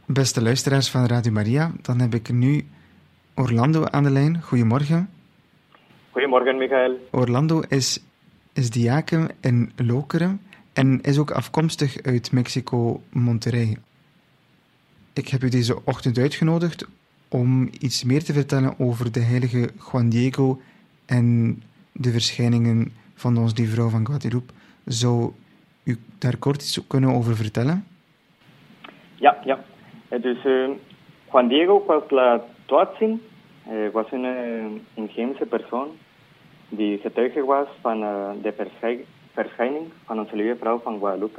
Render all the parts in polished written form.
Beste luisteraars van Radio Maria, dan heb ik nu Orlando aan de lijn. Goedemorgen. Goedemorgen, Michael. Orlando is diaken in Lokeren en is ook afkomstig uit Mexico, Monterrey. Ik heb u deze ochtend uitgenodigd om iets meer te vertellen over de heilige Juan Diego en de verschijningen van ons Lieve Vrouw van Guadeloupe. Zou u daar kort iets kunnen over vertellen? Ja. Dus Juan Diego was la toatzin, was een inheemse persoon die getuige was van de verschijning van onze Lieve Vrouw van Guadeloupe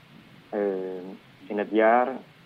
in het jaar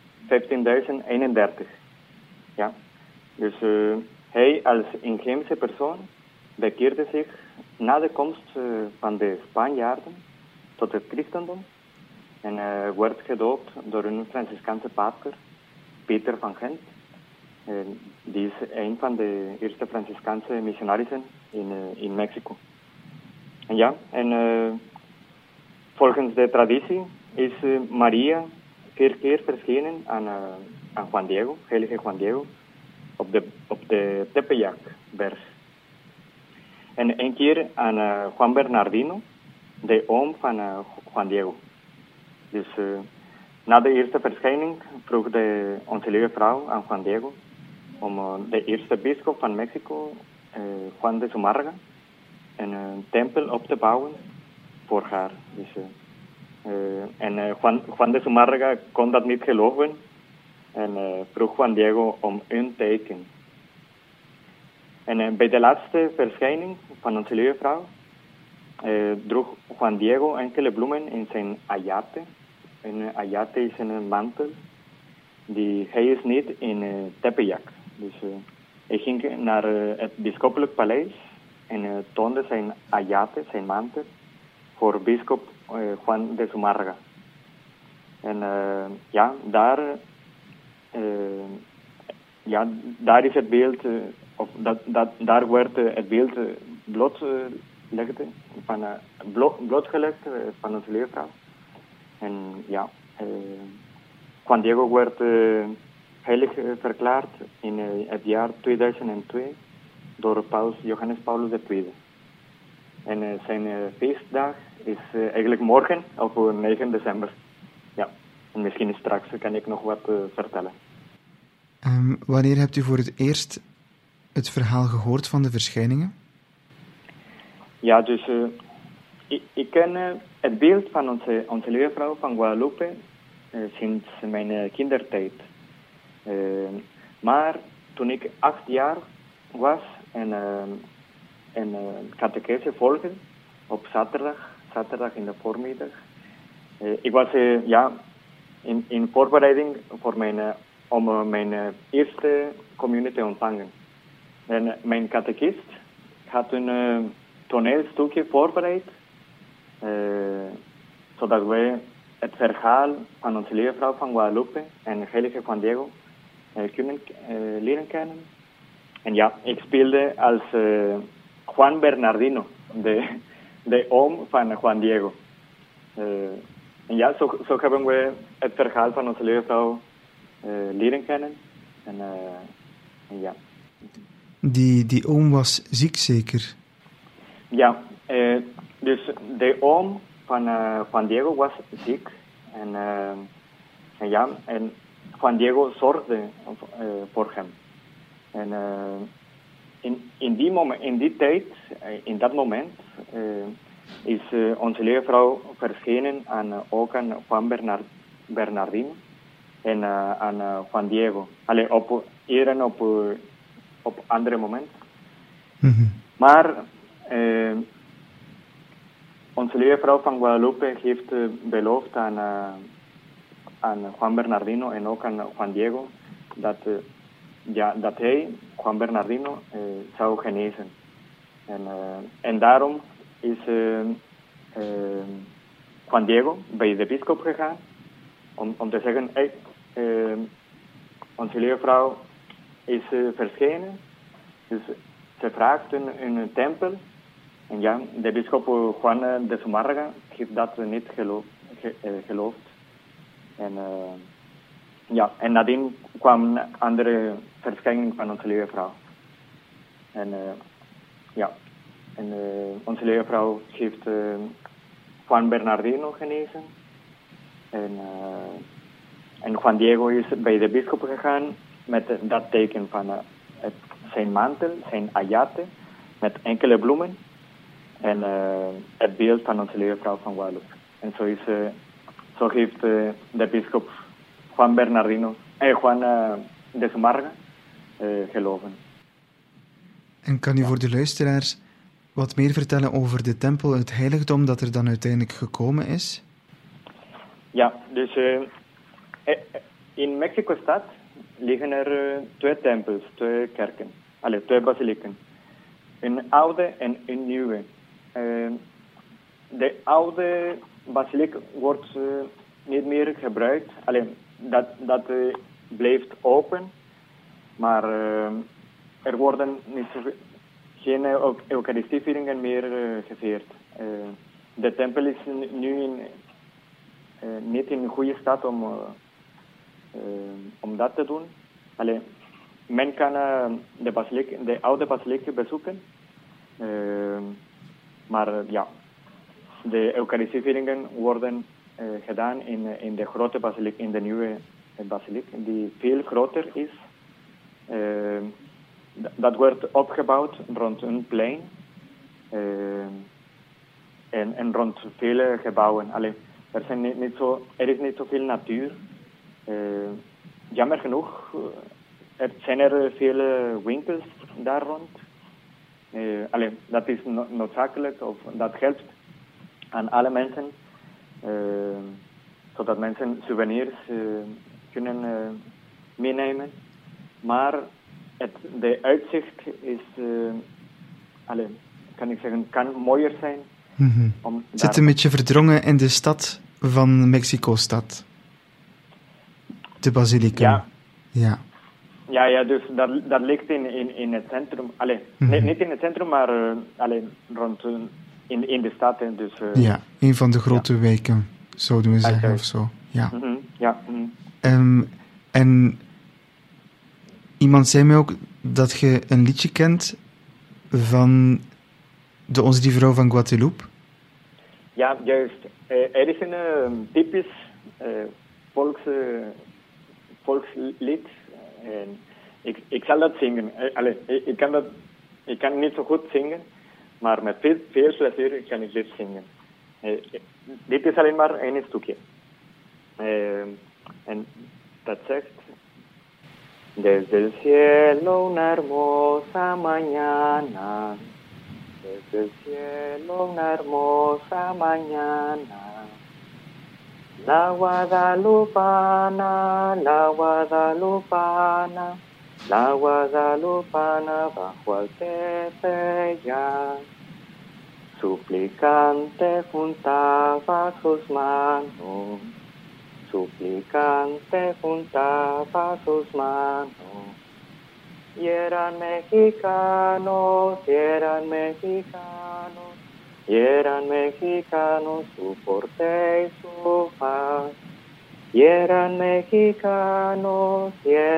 1531. Ja. Dus hij als inheemse persoon bekeerde zich na de komst van de Spanjaarden tot het christendom en werd gedoopt door een Franciscaanse pater, Peter van Gent. Die is een van de eerste Franciscaanse missionarissen in Mexico. En volgens de traditie is Maria 4 keer verschenen aan Juan Diego, heilige Juan Diego, op de Tepeyac-berg. En 1 keer aan Juan Bernardino, de oom van Juan Diego. Dus na de eerste verschijning vroeg onze Lieve Vrouw aan Juan Diego om de eerste bisschop van Mexico, Juan de Zumarraga, een tempel op te bouwen voor haar. Dus, Juan de Zumarraga kon dat niet geloven en vroeg Juan Diego om een teken. En bij de laatste verschijning van onze Lieve Vrouw droeg Juan Diego enkele bloemen in zijn ayate. Een ayate is een mantel. Hij is niet in Tepeyac. Dus hij ging naar het bisschoppelijk paleis en toonde zijn ayate, zijn mantel, voor bisschop Juan de Zumarraga. En daar is het beeld, daar werd het beeld blootgelegd van onze Lieve Vrouw. En Juan Diego werd heilig verklaard in het jaar 2002 door Paus Johannes Paulus II. En zijn feestdag is eigenlijk morgen, op 9 december. Ja, en misschien straks kan ik nog wat vertellen. Wanneer hebt u voor het eerst het verhaal gehoord van de verschijningen? Ja, dus ik ken het beeld van onze Lieve Vrouw van Guadeloupe sinds mijn kindertijd. Maar toen ik 8 jaar was en catechese volgde op zaterdag in de voormiddag. Ik was in voorbereiding voor om mijn eerste communie te ontvangen. En mijn catechist had een toneelstukje voorbereid, zodat wij het verhaal van onze Lieve Vrouw van Guadeloupe en heilige Juan Diego kunnen leren kennen. En ja, ik speelde als Juan Bernardino, de oom van Juan Diego. En ja, zo hebben we het verhaal van onze Lieve Vrouw leren kennen. En ja. Die oom was ziek zeker? Ja, dus de oom van Juan Diego was ziek. En Juan Diego zorgde voor hem. En in dat moment is onze Lieve Vrouw verschenen ook aan Juan Bernardino en aan Juan Diego. Op andere momenten. Mm-hmm. Maar onze Lieve Vrouw van Guadeloupe heeft beloofd aan Juan Bernardino en ook aan Juan Diego dat hij, Juan Bernardino, zou genezen. En daarom is Juan Diego bij de bisschop gegaan om te zeggen, onze Lieve Vrouw is verschenen. Dus ze vraagt een tempel. En ja, de bisschop Juan de Zumarraga heeft dat niet geloofd. En ja, en nadien kwam een andere verschijning van onze lieve vrouw. En onze lieve vrouw heeft Juan Bernardino genezen. En Juan Diego is bij de bisschop gegaan met dat teken van zijn mantel, zijn ayate, met enkele bloemen en het beeld van onze lieve vrouw van Guadalupe. En zo heeft de bisschop Juan Bernardino en Juan de Zumarraga geloven. En kan u voor de luisteraars wat meer vertellen over de tempel, het heiligdom dat er dan uiteindelijk gekomen is? Ja, dus in Mexico-stad liggen er 2 tempels, 2 kerken, 2 basilieken. Een oude en een nieuwe. De oude basiliek wordt niet meer gebruikt. Alleen dat blijft open, maar er worden geen Eucharistievieringen meer gevierd. De tempel is nu niet in goede staat om dat te doen. Alleen, men kan de oude basiliek bezoeken, maar de Eucharistievieringen worden gedaan in de grote basiliek, in de nieuwe basiliek, die veel groter is. Dat wordt opgebouwd rond een plein en rond vele gebouwen. Allee, er is niet zoveel natuur. Jammer genoeg, zijn er vele winkels daar rond. Dat is noodzakelijk, of dat helpt aan alle mensen, zodat mensen souvenirs kunnen meenemen. Maar de uitzicht is, kan ik zeggen, kan mooier zijn. Mm-hmm. Het zit een beetje verdrongen in de stad van Mexico-stad. De basilieken. Ja. Ja, dus dat ligt in het centrum. Niet in het centrum, maar rond in de stad. Dus, ja, een van de grote wijken, zouden we zeggen, of zo. Ja. Mm-hmm. Ja. Mm-hmm. En iemand zei mij ook dat je een liedje kent van de Onze Lieve Vrouw van Guadalupe. Ja, juist. Er is een typisch volkslied. En ik zal dat zingen. Ik kan niet zo goed zingen, maar met veel plezier kan ik dit zingen. Dit is alleen maar een stukje. En dat zegt... Desde el cielo una hermosa mañana, desde el cielo una hermosa mañana, la Guadalupana, la Guadalupana, la Guadalupana bajo el tepeyac, suplicante juntaba sus manos, suplicante juntaba sus manos, y eran mexicanos, su porte y su paz. Y eran mexicanos,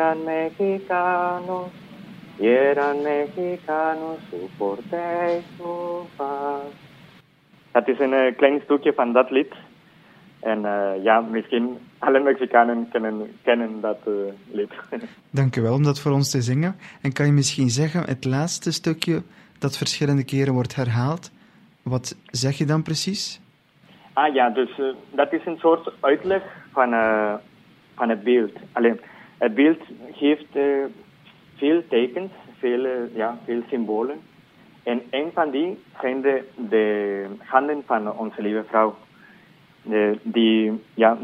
su porte y su paz. Dat is een klein stukje van dat lied. En misschien alle Mexicanen kennen dat lied. Dank u wel om dat voor ons te zingen. En kan je misschien zeggen, het laatste stukje dat verschillende keren wordt herhaald, wat zeg je dan precies? Dus dat is een soort uitleg van het beeld. Het beeld geeft veel tekens, veel symbolen. En een van die zijn de handen van onze lieve vrouw. Die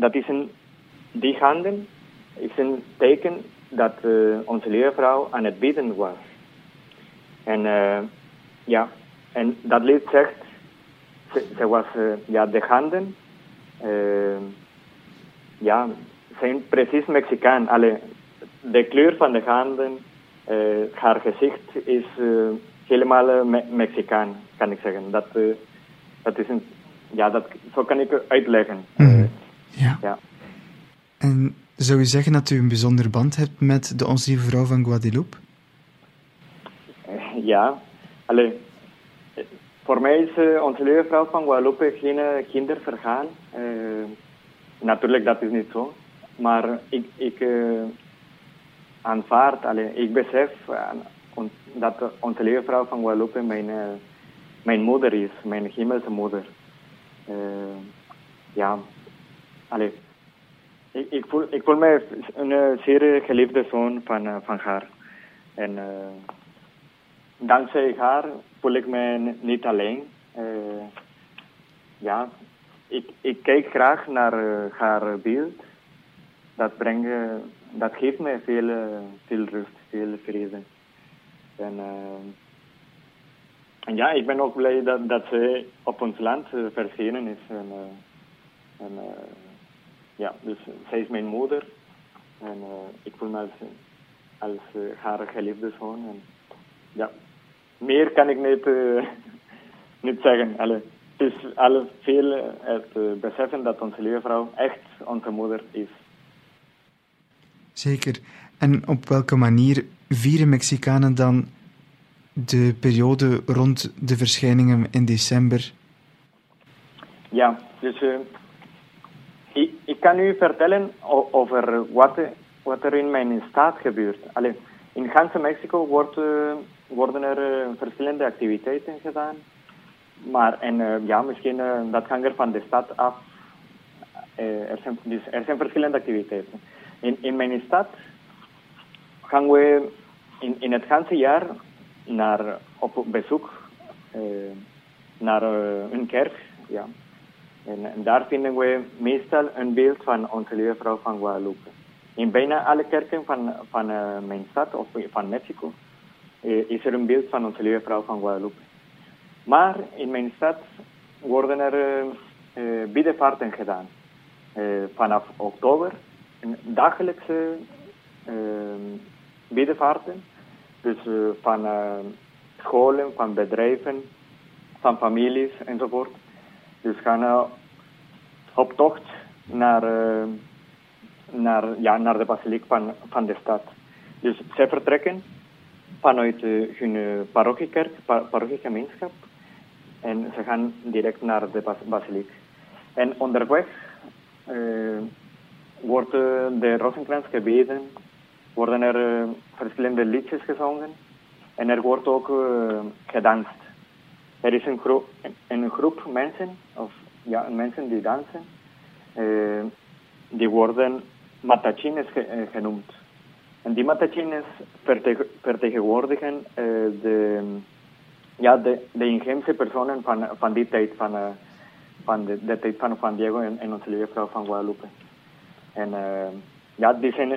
handen is een teken dat onze lieve vrouw aan het bidden was. En en dat lied zegt, ze was de handen zijn precies Mexicaan. De kleur van de handen, haar gezicht is helemaal Mexicaan, kan ik zeggen. Dat is een... Ja, zo kan ik uitleggen. Ja. En zou u zeggen dat u een bijzonder band hebt met de Onze Lieve Vrouw van Guadeloupe? Ja, allee, voor mij is Onze Lieve Vrouw van Guadeloupe geen kinderverhaal. Natuurlijk, dat is niet zo. Maar ik aanvaard, ik besef dat Onze Lieve Vrouw van Guadeloupe mijn moeder is, mijn hemelse moeder. Ja, allee, ik voel me een zeer geliefde zoon van haar. En dankzij haar voel ik me niet alleen. Ja, ik kijk graag naar haar beeld. Dat geeft mij veel rust, veel vrede. En ja, ik ben ook blij dat ze op ons land verschenen is. Ja, dus zij is mijn moeder. En ik voel me als haar geliefde zoon. En ja, meer kan ik niet zeggen. Het is veel het beseffen dat onze lieve vrouw echt onze moeder is. Zeker. En op welke manier vieren Mexicanen dan de periode rond de verschijningen in december? Ja, dus ik kan u vertellen over wat er in mijn staat gebeurt. In ganse Mexico worden er verschillende activiteiten gedaan. Maar misschien dat hangt er van de stad af. Er zijn verschillende activiteiten. In mijn stad gaan we in het ganse jaar op bezoek naar een kerk. Ja. En daar vinden we meestal een beeld van Onze Lieve Vrouw van Guadalupe. In bijna alle kerken van mijn stad of van Mexico is er een beeld van Onze Lieve Vrouw van Guadalupe. Maar in mijn stad worden er biddenvaarten gedaan. Vanaf oktober, dagelijkse biddenvaarten. Dus van scholen, van bedrijven, van families enzovoort. Dus gaan op tocht naar de basiliek van de stad. Dus zij vertrekken vanuit hun parochiekerk, parochiegemeenschap. En ze gaan direct naar de basiliek. En onderweg wordt de Rozenkrans gebeden, worden er verschillende liedjes gezongen en er wordt ook gedanst. Er is een groep mensen, mensen die dansen, die worden matachines genoemd. En die matachines vertegenwoordigen de inheemse personen van die tijd, van de tijd van Juan Diego en Onze Lieve Vrouw van Guadalupe. En die zijn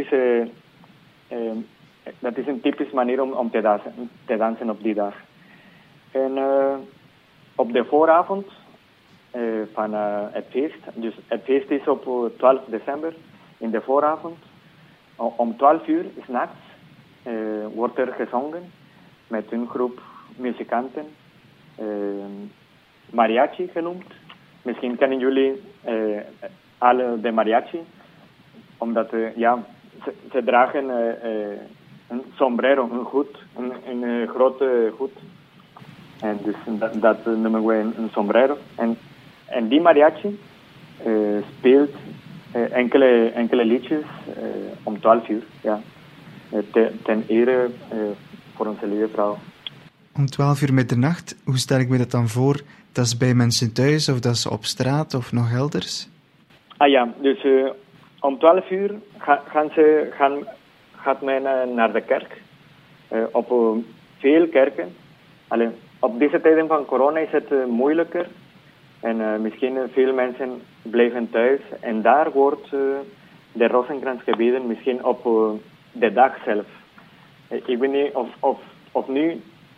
dat is een typische manier om te dansen op die dag. En op de vooravond van het feest, dus het feest is op 12 december, in de vooravond, om 12 uur 's nachts wordt er gezongen met een groep muzikanten, mariachi genoemd. Misschien kennen jullie alle de mariachi, omdat ze dragen een sombrero, een hoed, een grote hoed. En dus dat noemen we een sombrero. En die mariachi speelt enkele liedjes om 12 uur. Ja. Ten ere voor Onze Lieve Vrouw. Om 12 uur middernacht, hoe stel ik me dat dan voor? Dat is bij mensen thuis of dat is op straat of nog elders? Dus om 12 uur gaat men naar de kerk. Op veel kerken. Op deze tijden van corona is het moeilijker. En misschien veel mensen blijven thuis. En daar wordt de Rozenkrans gebeden misschien op de dag zelf. Ik weet niet of nu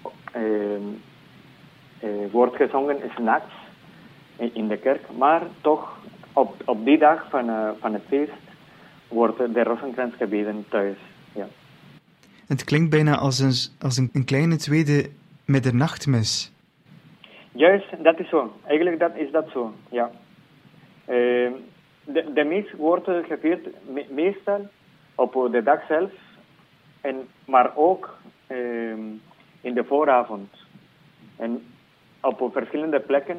wordt gezongen 's nachts in de kerk. Maar toch op die dag van het feest wordt de Rozenkrans gebeden thuis. Ja. Het klinkt bijna als een kleine tweede middernachtmis. Juist, dat is zo. Eigenlijk is dat zo, ja. de mis wordt gevierd meestal op de dag zelf, maar ook in de vooravond. En op verschillende plekken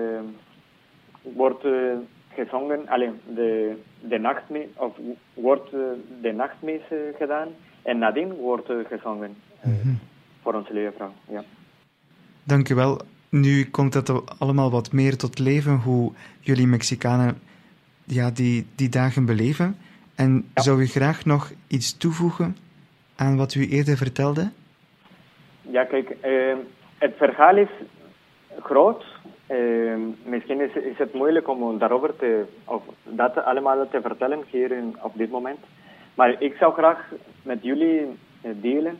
wordt gezongen, alleen de nachtmis, of wordt de nachtmis gedaan en nadien wordt gezongen voor onze lieve vrouw. Ja. Dank u wel. Nu komt dat allemaal wat meer tot leven, hoe jullie Mexicanen die dagen beleven. En zou u graag nog iets toevoegen aan wat u eerder vertelde? Ja, kijk, het verhaal is groot. Misschien is het moeilijk om daarover dat allemaal te vertellen hier op dit moment. Maar ik zou graag met jullie delen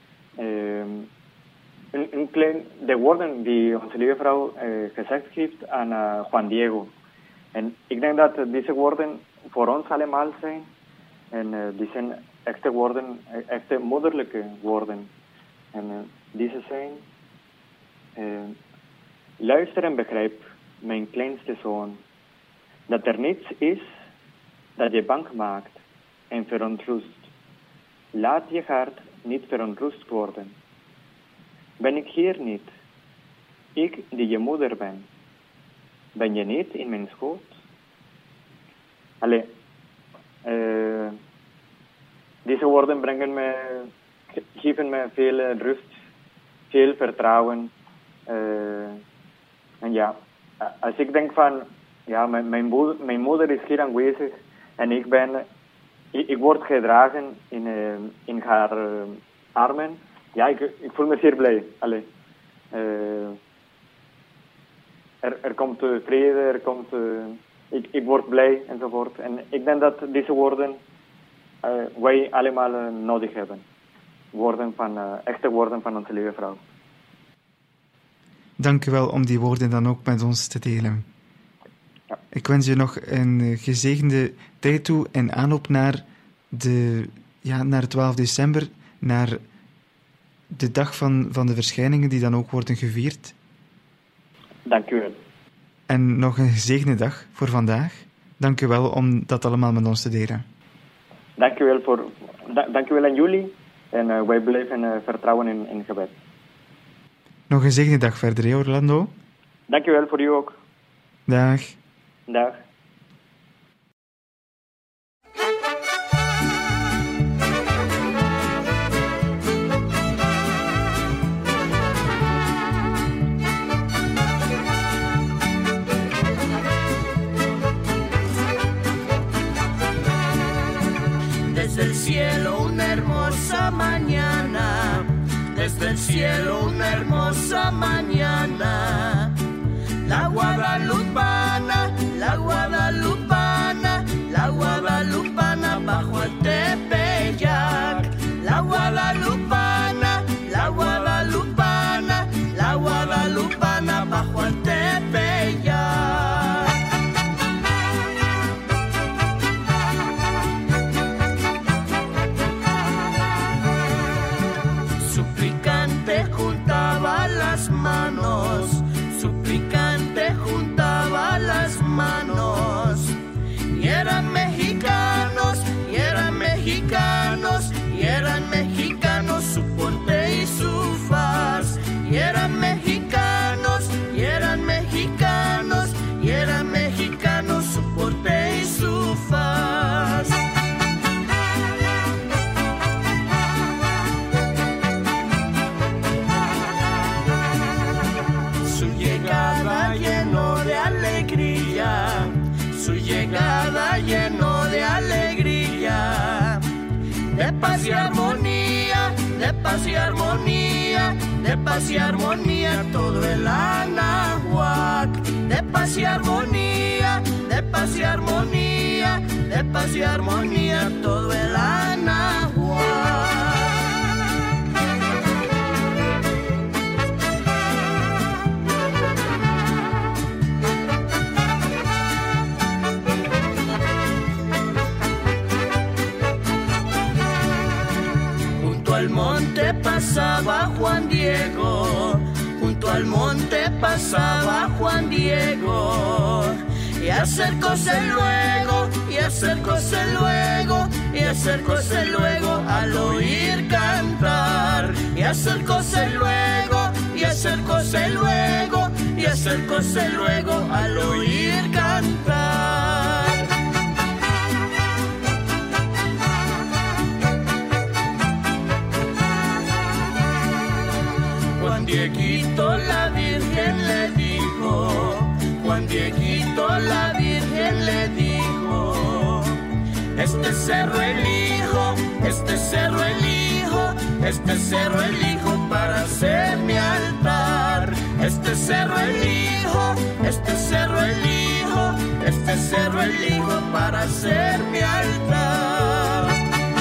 de woorden die onze lieve vrouw gezegd heeft aan Juan Diego. En ik denk dat deze woorden voor ons allemaal zijn. En die zijn echte woorden, echte moederlijke woorden. En deze zijn... luister en begrijp, mijn kleinste zoon, dat er niets is dat je bang maakt en verontrust. Laat je hart niet verontrust worden. Ben ik hier niet, ik die je moeder ben? Ben je niet in mijn schoot? Allee, deze woorden geven me veel rust, veel vertrouwen. En ja, als ik denk van, ja, mijn moeder is hier aanwezig en ik word gedragen in haar armen. Ja, ik voel me zeer blij. Allee. Er komt vrede, ik word blij enzovoort. En ik denk dat deze woorden wij allemaal nodig hebben. Echte woorden van onze lieve vrouw. Dank u wel om die woorden dan ook met ons te delen. Ja. Ik wens je nog een gezegende tijd toe en aanloop naar 12 december, naar de dag van de verschijningen die dan ook worden gevierd. Dank u wel. En nog een gezegende dag voor vandaag. Dank u wel om dat allemaal met ons te delen. Dank u wel aan jullie en wij blijven vertrouwen in gebed. Nog een gezegende dag verder, hè, Orlando? Dank u wel, voor u ook. Dag. Dag. Desde el cielo una hermosa mañana, desde el cielo una hermosa mañana, la guadalupana, la guadalupana, la guadalupana bajo el Tepeyac, la guadalupana, la guadalupana, la guadalupana bajo el Tepeyac. Suplicante juntaba las manos, y eran mexicanos, y eran mexicanos, y eran mexicanos su ponte y su faz, y eran mexicanos, y eran mexicanos, y eran mexicanos su ponte y su faz. Su llegada lleno de alegría, de paz y armonía, de paz y armonía, de paz y armonía todo el Anáhuac, de paz y armonía, de paz y armonía, de paz y armonía todo el Anáhuac. Junto al monte pasaba Juan Diego, junto al monte pasaba Juan Diego, y acercóse luego, y acercóse luego, y acercóse luego al oír cantar, y acercóse luego, y acercóse luego, y acercóse luego al oír cantar. Juan Dieguito la Virgen le dijo, Juan Dieguito la Virgen le dijo, este cerro elijo, este cerro elijo, este cerro elijo para hacer mi altar, este cerro elijo, este cerro elijo, este cerro elijo para hacer mi altar.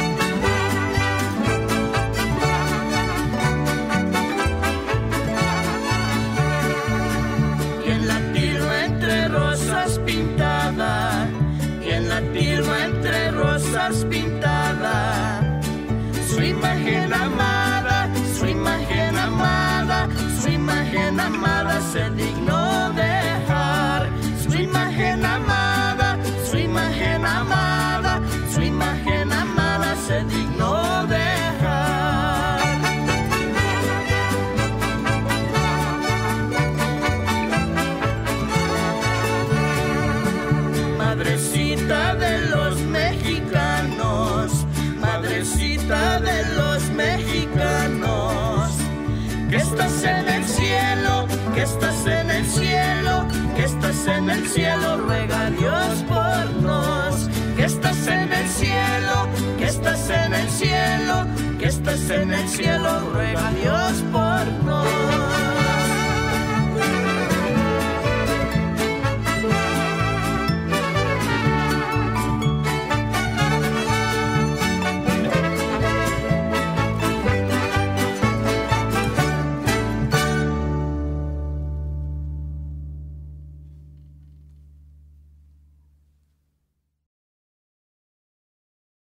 Pintada, y en la tilma entre rosas pintada, su imagen amada, su imagen amada, su imagen amada se dignó dejar, su imagen amada, su imagen amada, su imagen amada se dignó dejar. Madrecita de los mexicanos, madrecita de los mexicanos, que estás en el cielo, que estás en el cielo, que estás en el cielo, ruega a Dios por nos, que estás en el cielo, que estás en el cielo, que estás en el cielo, ruega a Dios por